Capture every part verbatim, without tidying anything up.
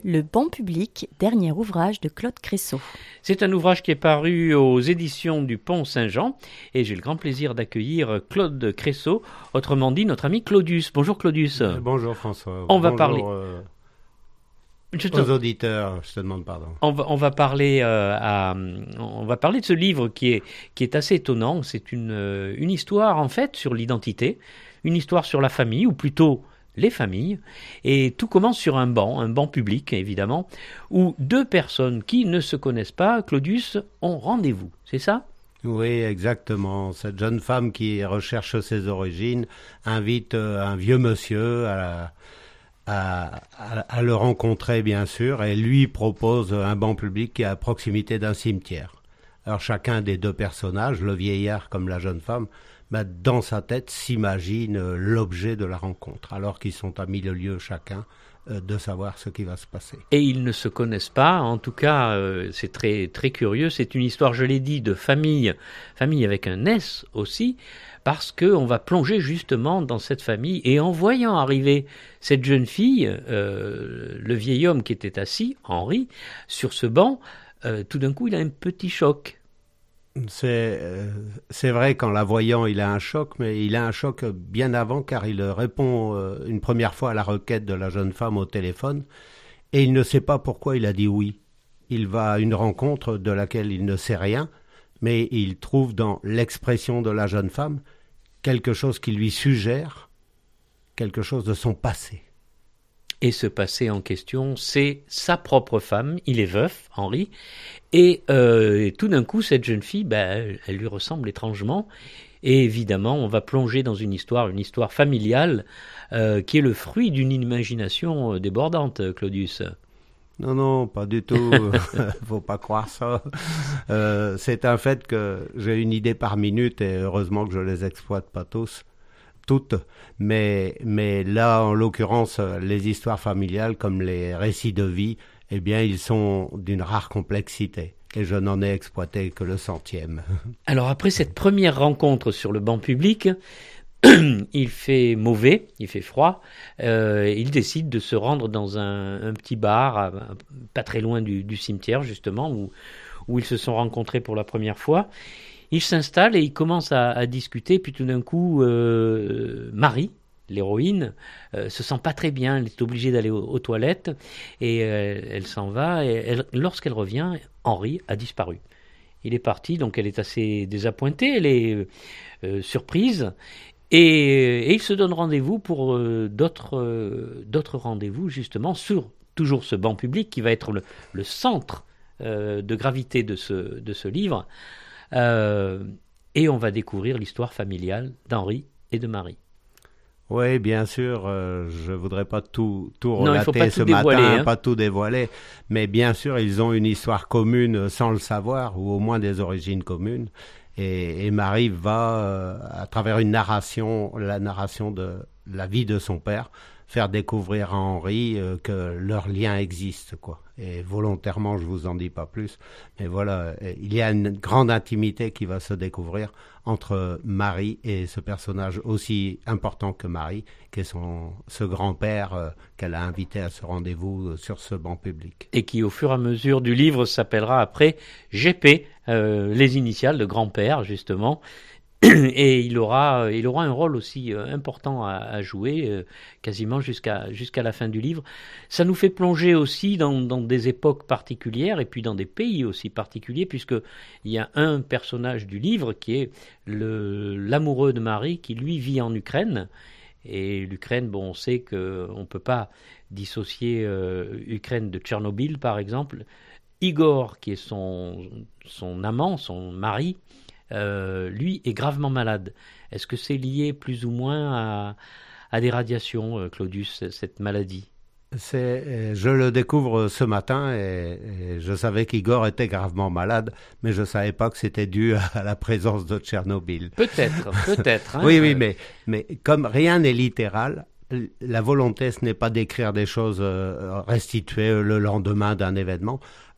Le banc public, dernier ouvrage de Claude Cressaux. C'est un ouvrage qui est paru aux éditions du Pont Saint-Jean et j'ai le grand plaisir d'accueillir Claude Cressaux, autrement dit notre ami Claudius. Bonjour Claudius. Euh, bonjour François. On va bonjour, parler... Euh, je te... Aux auditeurs, je te demande pardon. On va, on va parler euh, à, on va parler de ce livre qui est, qui est assez étonnant. C'est une, euh, une histoire en fait sur l'identité, une histoire sur la famille, ou plutôt les familles, et tout commence sur un banc, un banc public évidemment, où deux personnes qui ne se connaissent pas, Claudius, ont rendez-vous, c'est ça ? Oui, exactement. Cette jeune femme qui recherche ses origines invite un vieux monsieur à, à, à, à le rencontrer, bien sûr, et lui propose un banc public qui est à proximité d'un cimetière. Alors chacun des deux personnages, le vieillard comme la jeune femme, bah, dans sa tête s'imagine euh, l'objet de la rencontre, alors qu'ils sont à mille lieues chacun euh, de savoir ce qui va se passer. Et ils ne se connaissent pas, en tout cas euh, c'est très, très curieux, c'est une histoire, je l'ai dit, de famille, famille avec un S aussi, parce qu'on va plonger justement dans cette famille, et en voyant arriver cette jeune fille, euh, le vieil homme qui était assis, Henri, sur ce banc, euh, tout d'un coup il a un petit choc. C'est, euh, c'est vrai qu'en la voyant, il a un choc, mais il a un choc bien avant car il répond euh, une première fois à la requête de la jeune femme au téléphone et il ne sait pas pourquoi il a dit oui. Il va à une rencontre de laquelle il ne sait rien, mais il trouve dans l'expression de la jeune femme quelque chose qui lui suggère quelque chose de son passé. Et ce passé en question, c'est sa propre femme, il est veuf, Henri, et, euh, et tout d'un coup, cette jeune fille, ben, elle lui ressemble étrangement, et évidemment, on va plonger dans une histoire, une histoire familiale, euh, qui est le fruit d'une imagination débordante, Claudius. Non, non, pas du tout, faut pas croire ça. Euh, c'est un fait que j'ai une idée par minute, et heureusement que je les exploite pas tous. Toutes, mais, mais là, en l'occurrence, les histoires familiales, comme les récits de vie, eh bien, ils sont d'une rare complexité. Et je n'en ai exploité que le centième. Alors, après cette première rencontre sur le banc public, il fait mauvais, il fait froid. Euh, il décide de se rendre dans un, un petit bar, à, à, pas très loin du, du cimetière, justement, où, où ils se sont rencontrés pour la première fois. Il s'installe et il commence à, à discuter, puis tout d'un coup, euh, Marie, l'héroïne, euh, se sent pas très bien, elle est obligée d'aller aux, aux toilettes, et euh, elle s'en va, et elle, lorsqu'elle revient, Henri a disparu. Il est parti, donc elle est assez désappointée, elle est euh, surprise, et, et il se donne rendez-vous pour euh, d'autres, euh, d'autres rendez-vous, justement, sur toujours ce banc public, qui va être le, le centre euh, de gravité de ce, de ce livre. Euh, et on va découvrir l'histoire familiale d'Henri et de Marie. Oui, bien sûr, euh, je voudrais pas tout, tout relater non, il faut pas ce tout dévoiler, matin, hein. pas tout dévoiler, mais bien sûr, ils ont une histoire commune sans le savoir, ou au moins des origines communes. Et, et Marie va, euh, à travers une narration, la narration de la vie de son père, faire découvrir à Henri euh, que leur lien existe, quoi. Et volontairement, je vous en dis pas plus, mais voilà, il y a une grande intimité qui va se découvrir entre Marie et ce personnage aussi important que Marie, qui est son, ce grand-père euh, qu'elle a invité à ce rendez-vous euh, sur ce banc public. Et qui, au fur et à mesure du livre, s'appellera après G P, euh, les initiales de grand-père, justement. Et il aura, il aura un rôle aussi euh, important à, à jouer, euh, quasiment jusqu'à, jusqu'à la fin du livre. Ça nous fait plonger aussi dans, dans des époques particulières et puis dans des pays aussi particuliers, puisqu'il y a un personnage du livre qui est le, l'amoureux de Marie, qui lui vit en Ukraine. Et l'Ukraine, bon, on sait qu'on ne peut pas dissocier euh, Ukraine de Tchernobyl, par exemple. Igor, qui est son, son amant, son mari, Euh, lui est gravement malade. Est-ce que c'est lié plus ou moins à, à des radiations, euh, Claudius, cette maladie ? C'est, je le découvre ce matin et, et je savais qu'Igor était gravement malade, mais je savais pas que c'était dû à la présence de Tchernobyl. Peut-être, peut-être. Hein, oui, euh... oui, mais, mais comme rien n'est littéral, la volonté, ce n'est pas d'écrire des choses euh, restituées le lendemain d'un événement.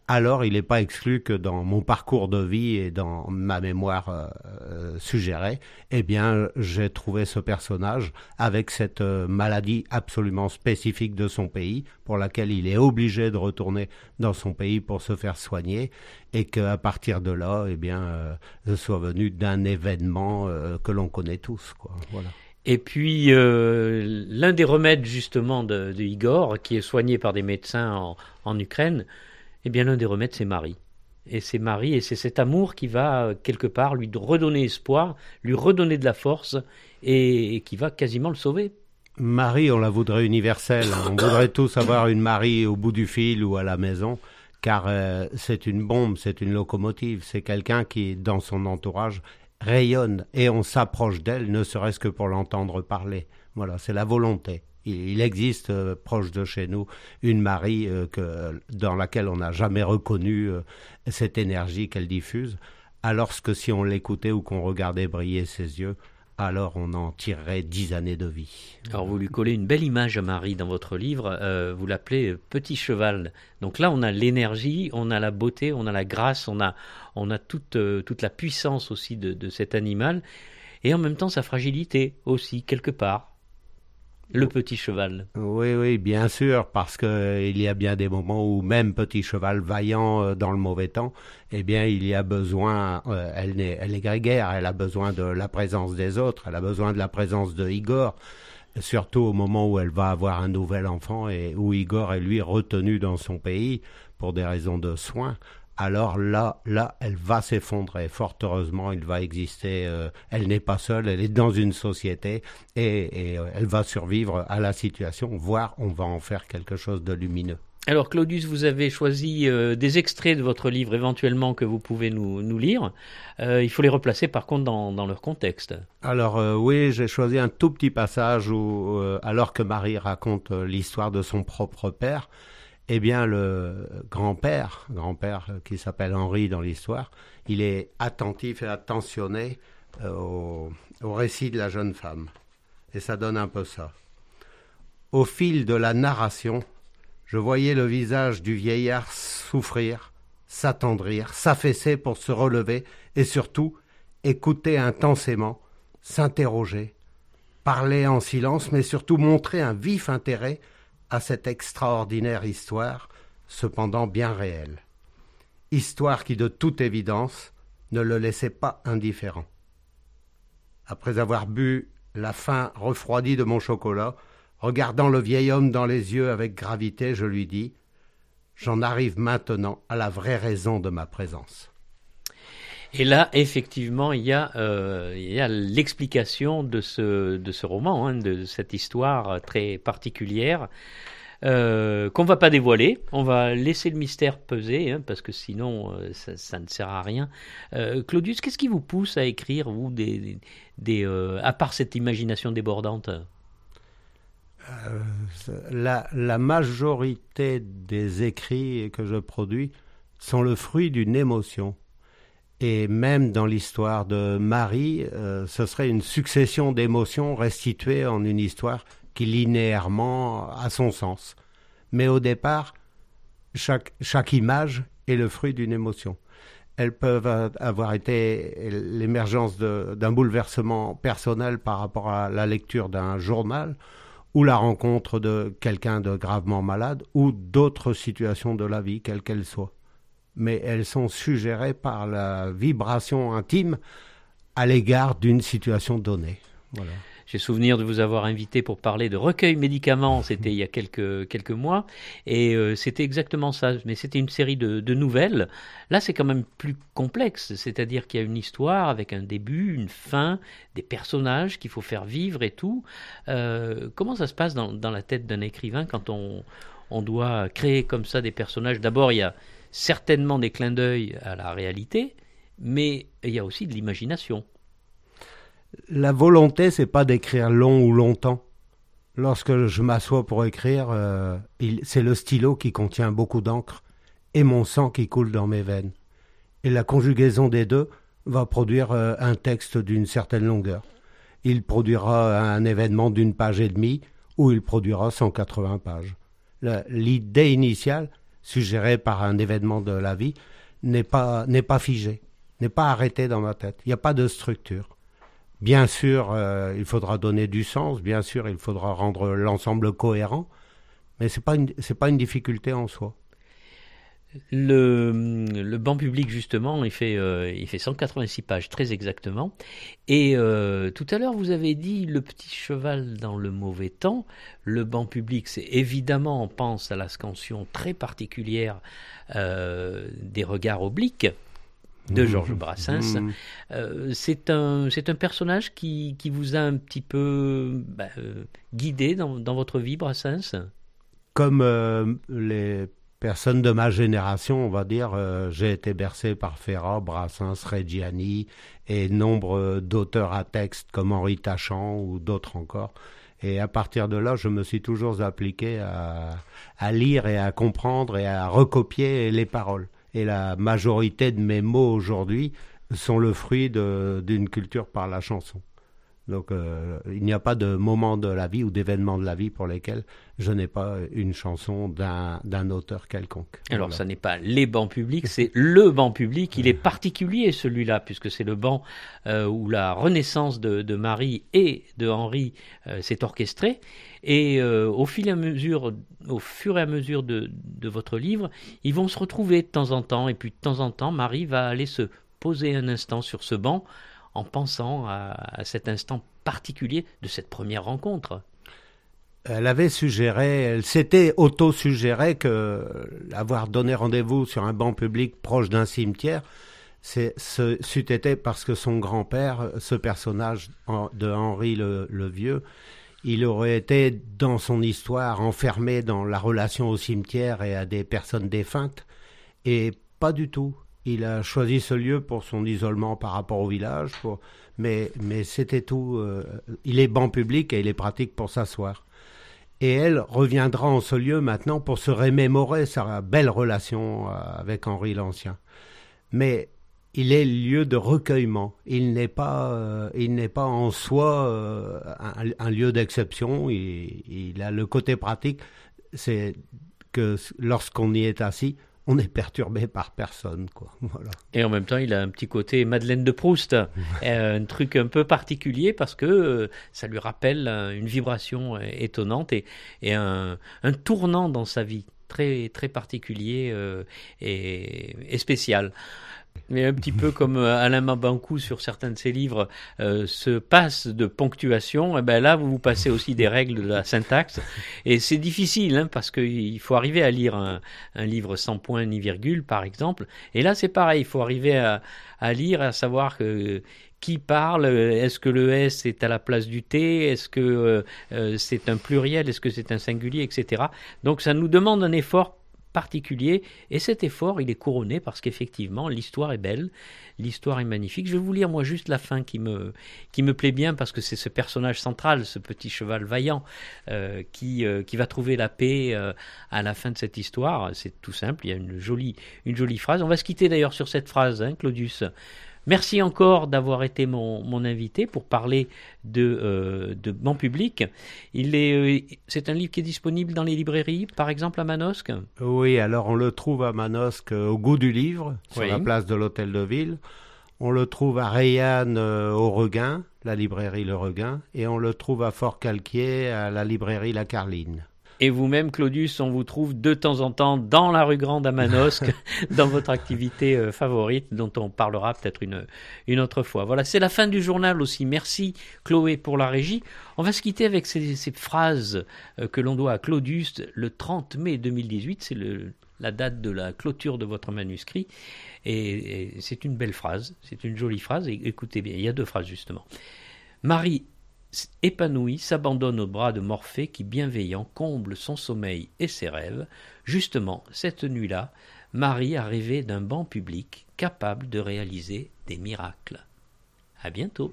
alors il n'est pas exclu que dans mon parcours de vie et dans ma mémoire euh, suggérée, eh bien, j'ai trouvé ce personnage avec cette euh, maladie absolument spécifique de son pays, pour laquelle il est obligé de retourner dans son pays pour se faire soigner, et qu'à partir de là, eh bien, euh, je sois venu d'un événement euh, que l'on connaît tous, quoi. Voilà. Et puis, euh, l'un des remèdes justement de, de Igor, qui est soigné par des médecins en, en Ukraine, eh bien, l'un des remèdes, c'est Marie. Et c'est Marie, et c'est cet amour qui va, quelque part, lui redonner espoir, lui redonner de la force, et, et qui va quasiment le sauver. Marie, on la voudrait universelle. On voudrait tous avoir une Marie au bout du fil ou à la maison, car euh, c'est une bombe, c'est une locomotive. C'est quelqu'un qui, dans son entourage, rayonne, et on s'approche d'elle, ne serait-ce que pour l'entendre parler. Voilà, c'est la volonté. Il existe euh, proche de chez nous une Marie euh, que, dans laquelle on n'a jamais reconnu euh, cette énergie qu'elle diffuse, alors que si on l'écoutait ou qu'on regardait briller ses yeux, alors on en tirerait dix années de vie. Alors vous lui collez une belle image à Marie dans votre livre, euh, vous l'appelez Petit Cheval. Donc là on a l'énergie, on a la beauté, on a la grâce, on a, on a toute, euh, toute la puissance aussi de, de cet animal, et en même temps sa fragilité aussi, quelque part. Le petit cheval. Oui, oui, bien sûr, parce qu'il euh, y a bien des moments où même petit cheval vaillant euh, dans le mauvais temps, eh bien, il y a besoin, euh, elle, est, elle est grégaire, elle a besoin de la présence des autres, elle a besoin de la présence de Igor, surtout au moment où elle va avoir un nouvel enfant et où Igor est lui retenu dans son pays pour des raisons de soins. Alors là, là, elle va s'effondrer. Fort heureusement, il va exister. Euh, elle n'est pas seule, elle est dans une société et, et euh, elle va survivre à la situation, voire on va en faire quelque chose de lumineux. Alors Claudius, vous avez choisi euh, des extraits de votre livre éventuellement que vous pouvez nous, nous lire. Euh, il faut les replacer par contre dans, dans leur contexte. Alors euh, oui, j'ai choisi un tout petit passage où, euh, alors que Marie raconte euh, l'histoire de son propre père, eh bien, le grand-père, grand-père qui s'appelle Henri dans l'histoire, il est attentif et attentionné euh, au, au récit de la jeune femme. Et ça donne un peu ça. Au fil de la narration, je voyais le visage du vieillard souffrir, s'attendrir, s'affaisser pour se relever et surtout écouter intensément, s'interroger, parler en silence, mais surtout montrer un vif intérêt à cette extraordinaire histoire, cependant bien réelle. Histoire qui, de toute évidence, ne le laissait pas indifférent. Après avoir bu la faim refroidie de mon chocolat, regardant le vieil homme dans les yeux avec gravité, je lui dis « J'en arrive maintenant à la vraie raison de ma présence. » Et là, effectivement, il y a, euh, il y a l'explication de ce, de ce roman, hein, de cette histoire très particulière, euh, qu'on ne va pas dévoiler. On va laisser le mystère peser, hein, parce que sinon, euh, ça, ça ne sert à rien. Euh, Claudius, qu'est-ce qui vous pousse à écrire, vous, des, des, euh, à part cette imagination débordante ? euh, la, la majorité des écrits que je produis sont le fruit d'une émotion. Et même dans l'histoire de Marie, euh, ce serait une succession d'émotions restituées en une histoire qui linéairement a son sens. Mais au départ, chaque, chaque image est le fruit d'une émotion. Elles peuvent avoir été l'émergence de, d'un bouleversement personnel par rapport à la lecture d'un journal, ou la rencontre de quelqu'un de gravement malade, ou d'autres situations de la vie, quelles qu'elles soient. Mais elles sont suggérées par la vibration intime à l'égard d'une situation donnée. Voilà. J'ai souvenir de vous avoir invité pour parler de recueil médicaments, c'était il y a quelques, quelques mois, et euh, c'était exactement ça, mais c'était une série de, de nouvelles. Là, c'est quand même plus complexe, c'est-à-dire qu'il y a une histoire avec un début, une fin, des personnages qu'il faut faire vivre et tout. Euh, comment ça se passe dans, dans la tête d'un écrivain quand on, on doit créer comme ça des personnages ? D'abord, il y a certainement des clins d'œil à la réalité, mais il y a aussi de l'imagination. La volonté, c'est pas d'écrire long ou longtemps. Lorsque je m'assois pour écrire, euh, il, c'est le stylo qui contient beaucoup d'encre et mon sang qui coule dans mes veines. Et la conjugaison des deux va produire euh, un texte d'une certaine longueur. Il produira un événement d'une page et demie ou il produira cent quatre-vingts pages. La, l'idée initiale, suggéré par un événement de la vie, n'est pas, n'est pas figé, n'est pas arrêté dans ma tête. Il n'y a pas de structure. Bien sûr, euh, il faudra donner du sens, bien sûr, il faudra rendre l'ensemble cohérent, mais ce n'est pas, c'est pas une difficulté en soi. Le, le banc public, justement, il fait, euh, il fait cent quatre-vingt-six pages, très exactement. Et euh, tout à l'heure, vous avez dit le petit cheval dans le mauvais temps. Le banc public, c'est évidemment, on pense à la scansion très particulière euh, des regards obliques de Georges Brassens. Mmh. Euh, c'est un, c'est un personnage qui, qui vous a un petit peu bah, euh, guidé dans, dans votre vie, Brassens ? Comme euh, les personnes de ma génération, on va dire, euh, j'ai été bercé par Ferrat, Brassens, Reggiani et nombre d'auteurs à texte comme Henri Tachant ou d'autres encore. Et à partir de là, je me suis toujours appliqué à, à lire et à comprendre et à recopier les paroles. Et la majorité de mes mots aujourd'hui sont le fruit de, d'une culture par la chanson. Donc euh, il n'y a pas de moment de la vie ou d'événement de la vie pour lesquels je n'ai pas une chanson d'un, d'un auteur quelconque. Alors voilà. Ça n'est pas les bancs publics, c'est le banc public. Il est particulier celui-là, puisque c'est le banc euh, où la renaissance de, de Marie et de Henri euh, s'est orchestrée. Et euh, au fil et à mesure, au fur et à mesure de, de votre livre, ils vont se retrouver de temps en temps. Et puis de temps en temps, Marie va aller se poser un instant sur ce banc en pensant à, à cet instant particulier de cette première rencontre. Elle avait suggéré, elle s'était auto-suggéré que avoir donné rendez-vous sur un banc public proche d'un cimetière, c'est, ce, c'eût été parce que son grand-père, ce personnage de Henri le, le Vieux, il aurait été dans son histoire enfermé dans la relation au cimetière et à des personnes défuntes, et pas du tout. Il a choisi ce lieu pour son isolement par rapport au village, pour... mais, mais c'était tout. Euh, il est banc public et il est pratique pour s'asseoir. Et elle reviendra en ce lieu maintenant pour se remémorer sa belle relation avec Henri l'Ancien. Mais il est lieu de recueillement. Il n'est pas, euh, il n'est pas en soi euh, un, un lieu d'exception. Il, il a le côté pratique, c'est que lorsqu'on y est assis, on est perturbé par personne, quoi. Voilà. Et en même temps, il a un petit côté Madeleine de Proust, euh, un truc un peu particulier parce que euh, ça lui rappelle euh, une vibration euh, étonnante et, et un, un tournant dans sa vie très, très particulier euh, et, et spécial. Mais un petit peu comme Alain Mabancou sur certains de ses livres euh, se passe de ponctuation, et ben là vous vous passez aussi des règles de la syntaxe et c'est difficile hein, parce qu'il faut arriver à lire un, un livre sans point ni virgule par exemple, et là c'est pareil, il faut arriver à, à lire, à savoir que qui parle, est-ce que le S est à la place du T, est-ce que euh, c'est un pluriel, est-ce que c'est un singulier, et cetera. Donc ça nous demande un effort particulier, et cet effort il est couronné parce qu'effectivement l'histoire est belle, l'histoire est magnifique. Je vais vous lire moi juste la fin qui me, qui me plaît bien parce que c'est ce personnage central, ce petit cheval vaillant euh, qui, euh, qui va trouver la paix euh, à la fin de cette histoire. C'est tout simple, il y a une jolie, une jolie phrase. On va se quitter d'ailleurs sur cette phrase, hein, Claudius. Merci encore d'avoir été mon, mon invité pour parler de, euh, de banc public. Il est, euh, c'est un livre qui est disponible dans les librairies, par exemple à Manosque. Oui, alors on le trouve à Manosque au Goût du Livre, sur oui. la place de l'Hôtel de Ville. On le trouve à Reillanne euh, au Regain, la librairie Le Regain. Et on le trouve à Fort-Calquier, à la librairie La Carline. Et vous-même, Claudius, on vous trouve de temps en temps dans la rue Grande à Manosque, dans votre activité euh, favorite, dont on parlera peut-être une, une autre fois. Voilà, c'est la fin du journal aussi. Merci Chloé pour la régie. On va se quitter avec ces, ces phrases euh, que l'on doit à Claudius le trente mai deux mille dix-huit. C'est le, la date de la clôture de votre manuscrit. Et, et c'est une belle phrase, c'est une jolie phrase. Et écoutez bien, il y a deux phrases justement. Marie épanouie, s'abandonne aux bras de Morphée qui, bienveillant, comble son sommeil et ses rêves. Justement, cette nuit-là, Marie a rêvé d'un banc public capable de réaliser des miracles. À bientôt.